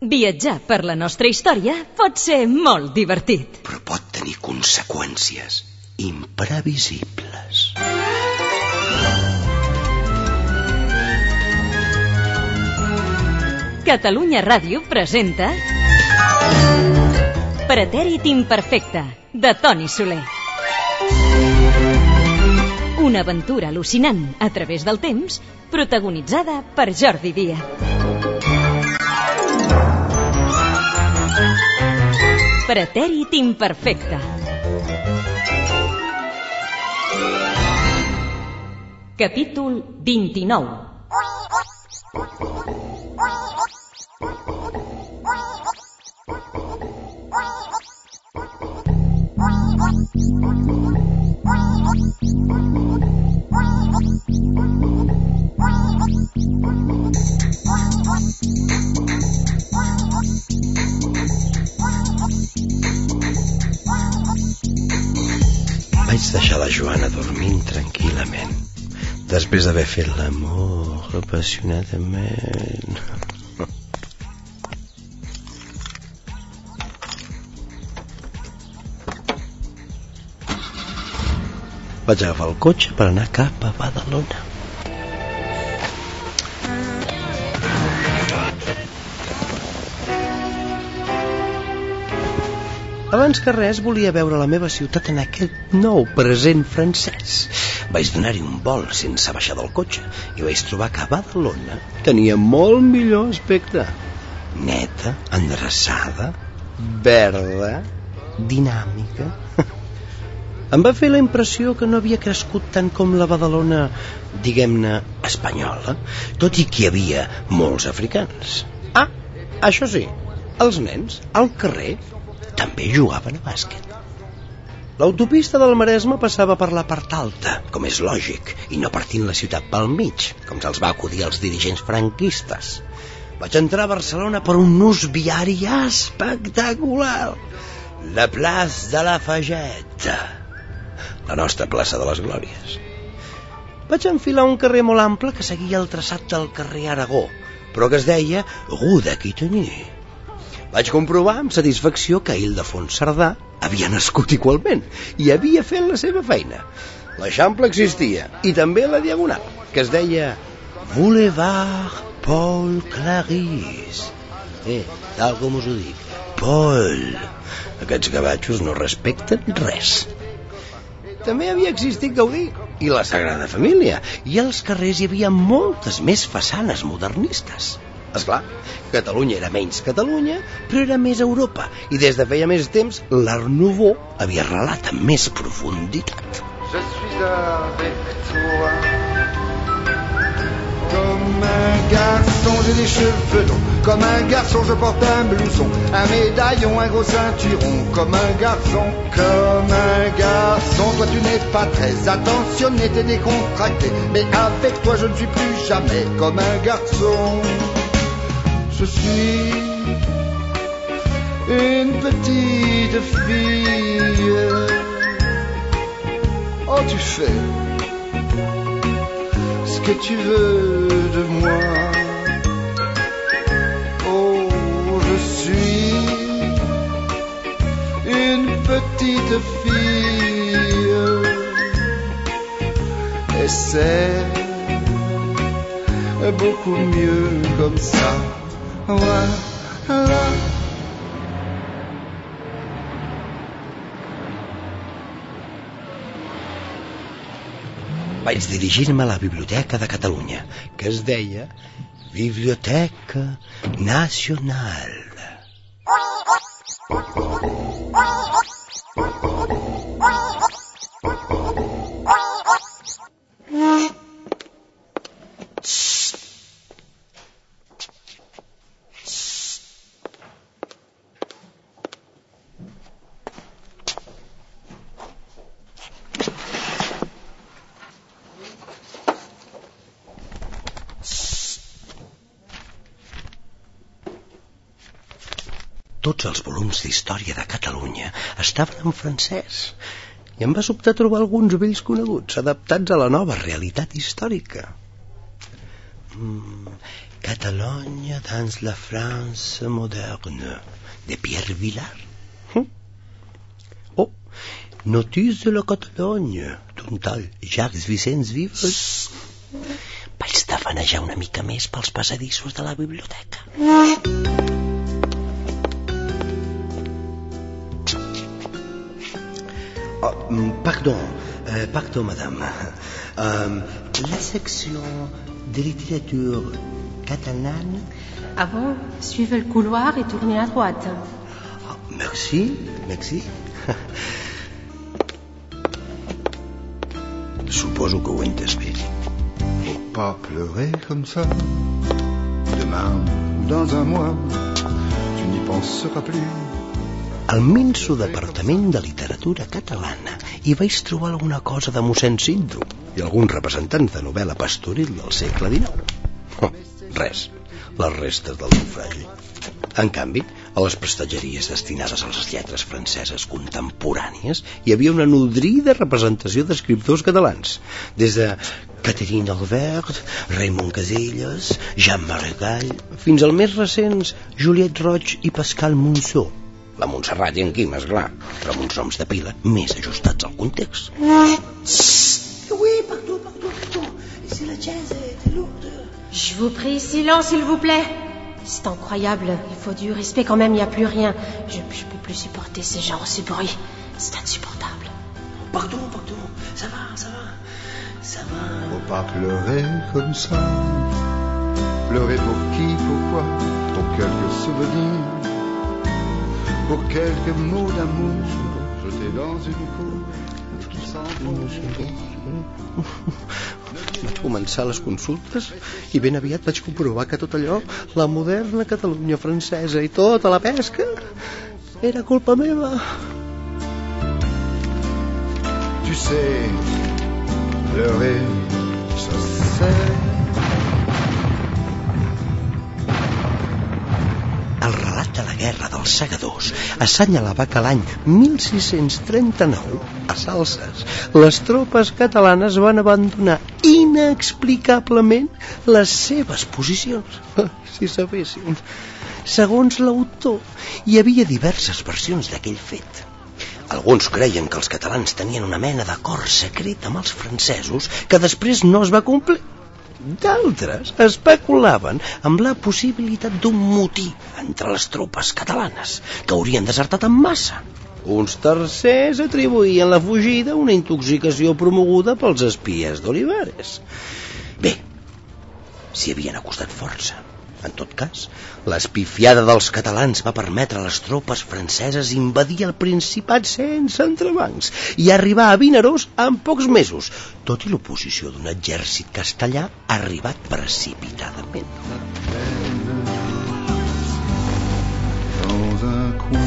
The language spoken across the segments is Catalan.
Viatjar per la nostra història pot ser molt divertit. Però pot tenir conseqüències imprevisibles. Catalunya Ràdio presenta Pretèrit imperfecte, de Toni Soler. Una aventura al·lucinant a través del temps, protagonitzada per Jordi Díaz. Pretèrit imperfecte. Capítol 29. Vaig deixar la Joana dormint tranquil·lament, després d'haver fet l'amor apassionadament. Vaig agafar el cotxe per anar cap a Badalona. Abans que res volia veure la meva ciutat en aquest nou present francès. Vaig donar-hi un vol sense baixar del cotxe i vaig trobar que Badalona tenia molt millor aspecte. Neta, endreçada, verda, dinàmica. Em va fer la impressió que no havia crescut tant com la Badalona, diguem-ne, espanyola, tot i que hi havia molts africans. Ah, això sí, els nens al carrer també jugaven a bàsquet. L'autopista del Maresme passava per la part alta, com és lògic, i no partint la ciutat pel mig, com se'ls va acudir als dirigents franquistes. Vaig entrar a Barcelona per un ús viari espectacular. La plaça de la Fageta, la nostra plaça de les Glòries. Vaig enfilar un carrer molt ample que seguia el traçat del carrer Aragó, però que es deia Rue d'Aquitany. Vaig comprovar amb satisfacció que Ildefons Cerdà havia nascut igualment i havia fet la seva feina. L'Eixample existia, i també la Diagonal, que es deia Boulevard Paul Claris. Tal com us ho dic, Paul. Aquests gavatxos no respecten res. També havia existit Gaudí i la Sagrada Família, i als carrers hi havia moltes més façanes modernistes. Esclar, Catalunya era menys Catalunya, però era més Europa, i des de feia més temps l'Art Nouveau havia arrelat amb més profunditat. Je suis avec toi comme un garçon, j'ai des cheveux longs. Comme un garçon, je porte un blouson, un médaillon, un gros ceinturon. Comme un garçon, toi tu n'es pas très attentionné, t'es décontracté. Mais avec toi je ne suis plus jamais comme un garçon. Je suis une petite fille. Oh, tu fais ce que tu veux de moi. Oh, je suis une petite fille. Et c'est beaucoup mieux comme ça. Voilà. Vaig dirigir-me a la Biblioteca de Catalunya, que es deia Biblioteca Nacional. Tots els volums d'història de Catalunya estaven en francès i em va sobtar trobar alguns vells coneguts adaptats a la nova realitat històrica. Catalogne dans la France moderne, de Pierre Vilar. Oh, Notice de la Catalogne, d'un tal Jacques Vicenç Vives. Vaig tafanejar una mica més pels passadissos de la biblioteca. Pardon, madame. La section de littérature catalane. Ah bon? Suivez le couloir et tournez à droite. Merci. Suposo que ho he entès bé. Faut pas pleurer comme ça. Demain ou dans un mois, tu n'y penseras plus. Al minso departament de literatura catalana hi vaig trobar alguna cosa de mossèn Cinto i alguns representants de novel·la pastoril del segle XIX. Res, les restes del naufragi. En canvi, a les prestatgeries destinades a les lletres franceses contemporànies hi havia una nodrida representació d'escriptors catalans, des de Catherine Albert, Raymond Casellas, Jean Maragall, fins als més recents Juliette Roig i Pascal Monceau. La Montserrat i en Quim, esclar, però amb uns noms de pila més ajustats al context. Oui, pardon. C'est la chaise est lourde. Je vous prie, silence, s'il vous plaît. C'est incroyable, il faut du respect quand même, il n'y a plus rien. Je peux plus supporter ces gens, ce bruit. C'est insupportable. Pardon, ça va. Faut pas pleurer comme ça. Pleurer pour qui, pourquoi? Pour quelques souvenirs, pour quelques mots d'amour jetés dans une cour qui sentent. Vaig començar les consultes i ben aviat vaig comprovar que tot allò, la moderna Catalunya francesa i tota la pesca, era culpa meva. Tu sais, pleurer, ça sert. El relat de la guerra dels segadors assenyalava que l'any 1639, a Salses, les tropes catalanes van abandonar inexplicablement les seves posicions. Si sabessin. Segons l'autor, hi havia diverses versions d'aquell fet. Alguns creien que els catalans tenien una mena d'acord secret amb els francesos que després no es va complir. D'altres especulaven amb la possibilitat d'un motí entre les tropes catalanes, que haurien desertat en massa. Uns tercers atribuïen la fugida a una intoxicació promoguda pels espies d'Olivares. Bé, s'hi havien acostat força. En tot cas, l'espifiada dels catalans va permetre a les tropes franceses invadir el Principat sense entrebancs i arribar a Vinaròs en pocs mesos, tot i l'oposició d'un exèrcit castellà arribat precipitadament. Dans un coin.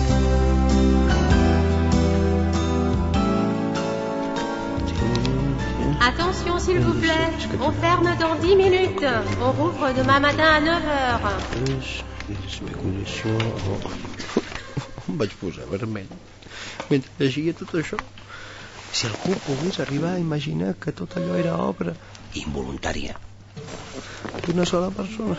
Attention, s'il vous plaît. On ferme dans 10 minutes. On rouvre demain matin à 9h. Em vaig posar vermell mentre llegia tot això. Si algú pogués arribar a imaginar que tot allò era obra involuntària d'una sola persona.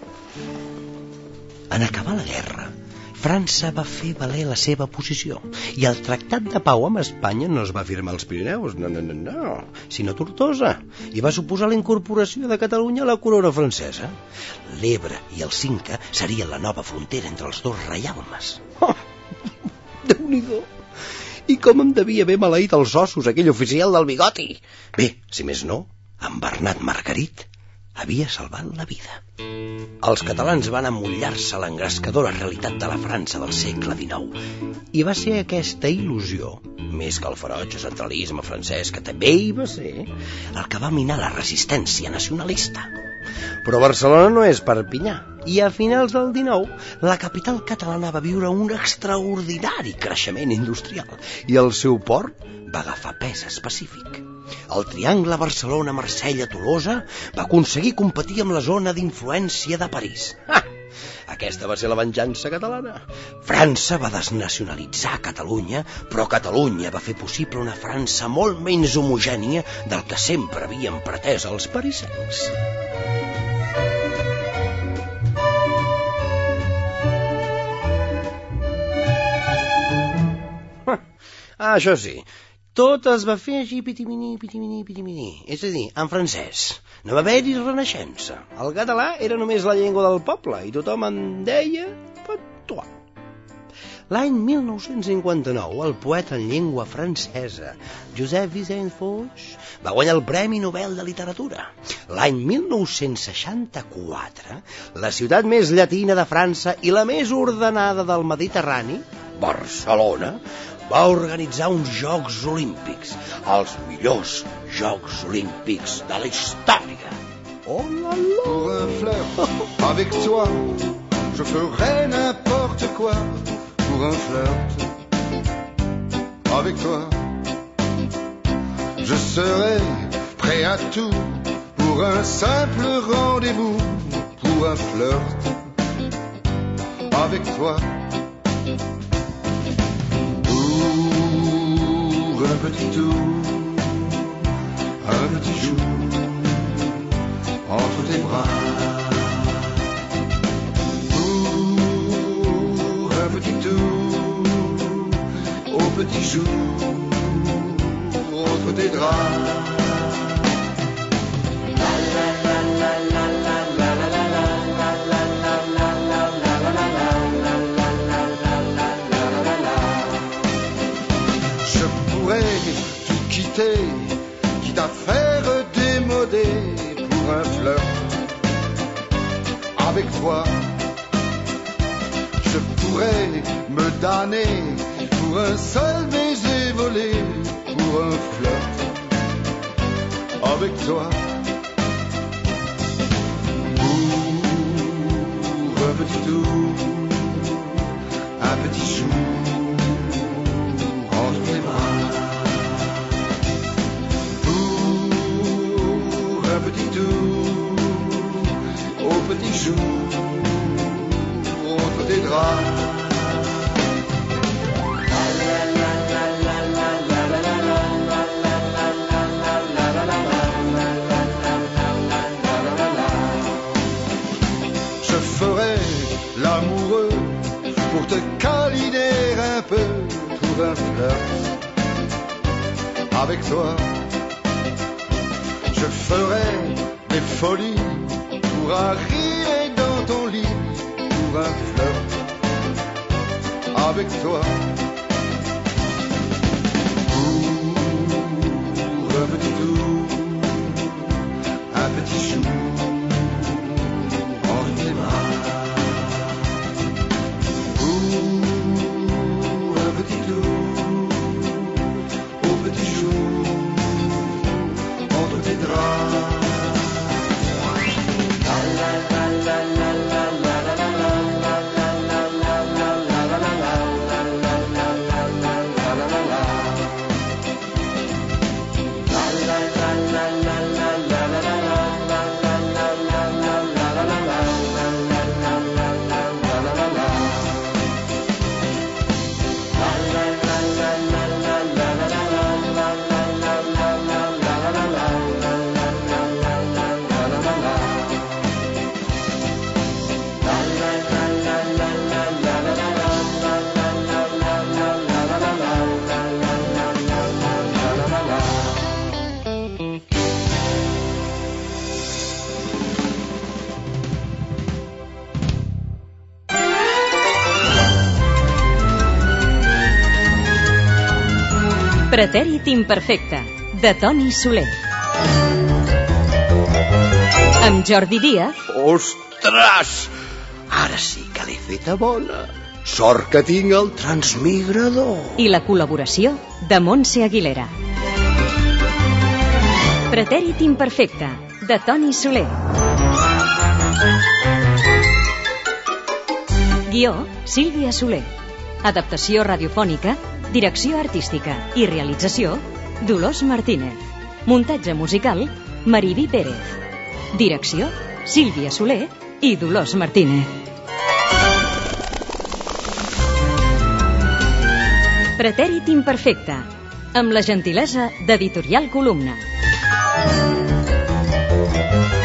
En acabar la guerra, França va fer valer la seva posició i el tractat de pau amb Espanya no es va firmar als Pirineus, no, sinó a Tortosa, i va suposar la incorporació de Catalunya a la corona francesa. L'Ebre i el Cinca serien la nova frontera entre els dos reialmes. Déu-n'hi-do! I com em devia haver maleït els ossos aquell oficial del bigoti! Bé, si més no, en Bernat Margarit havia salvat la vida. Els catalans van amollar-se a l'engrescadora realitat de la França del segle XIX. I va ser aquesta il·lusió, més que el ferotge centralisme francès, que també hi va ser, el que va minar la resistència nacionalista. Però Barcelona no és Perpinyà, i a finals del XIX la capital catalana va viure un extraordinari creixement industrial i el seu port va agafar pes específic. El triangle Barcelona-Marsella-Tolosa va aconseguir competir amb la zona d'influència de París. Aquesta va ser la venjança catalana. França va desnacionalitzar Catalunya, però Catalunya va fer possible una França molt menys homogènia del que sempre havien pretès els parisencs. Ah, això sí, tot es va fer així pitiminí, és a dir, en francès. No va haver-hi renaixença. El català era només la llengua del poble i tothom en deia patois. L'any 1959, el poeta en llengua francesa, Joseph Vicent Foix, va guanyar el Premi Nobel de Literatura. L'any 1964, la ciutat més llatina de França i la més ordenada del Mediterrani, Barcelona, va organitzar uns Jocs Olímpics, els millors Jocs Olímpics de la història. Oh là là! Pour un flirt avec toi, je ferai n'importe quoi. Pour un flirt avec toi, je serai prêt à tout. Pour un simple rendez-vous, pour un flirt avec toi. Pour un petit tour, un petit jour entre tes bras. Pour un petit tour, au petit jour entre tes draps. Quitte à faire démoder pour un flirt avec toi. Je pourrais me damner pour un seul baiser volé, pour un flirt avec toi. Pour un petit tour, un petit jour entre tes bras. Au petit jour, entre tes draps. Je ferai l'amoureux pour te câliner un peu, pour un flirt avec toi. Je ferai des folies pour arriver dans ton lit, pour un flirt avec toi. Pour un petit tour, un petit jour entre tes bras. Pour un petit tour, au petit jour entre tes draps. Pretèrit imperfecte, de Toni Soler. Amb Jordi Díaz. Ostres! Ara sí que l'he feta bona. Sort que tinc el transmigrador. I la col·laboració de Montse Aguilera. Pretèrit imperfecte, de Toni Soler. Guió, Sílvia Soler. Adaptació radiofònica, direcció artística i realització, Dolors Martínez. Muntatge musical, Mariví Pérez. Direcció, Sílvia Soler i Dolors Martínez. Pretèrit imperfecte, amb la gentilesa d'Editorial Columna.